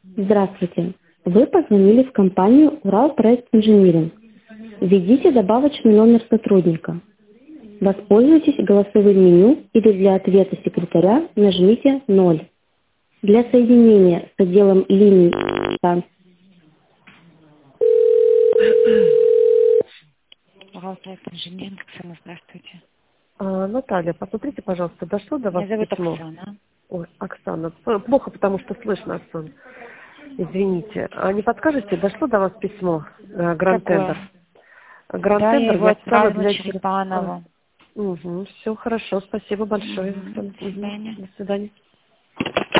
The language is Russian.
Здравствуйте. Вы позвонили в компанию «Уралпроект Инжиниринг». Введите добавочный номер сотрудника. Воспользуйтесь голосовым меню или для ответа секретаря нажмите 0. Для соединения с отделом линий станции. Уралпроект Инжиниринг, Оксана, здравствуйте. Наталья, посмотрите, пожалуйста, дошло до вас Меня зовут письмо? Оксана. Ой, Оксана, плохо, потому что слышно, Оксана. Извините. А не подскажете, дошло до вас письмо Гранд-тендер? Какое? Да, я Гранд-тендер его я отправила отправила для через Панову. Угу, все хорошо, спасибо большое, Оксана. До свидания. До свидания.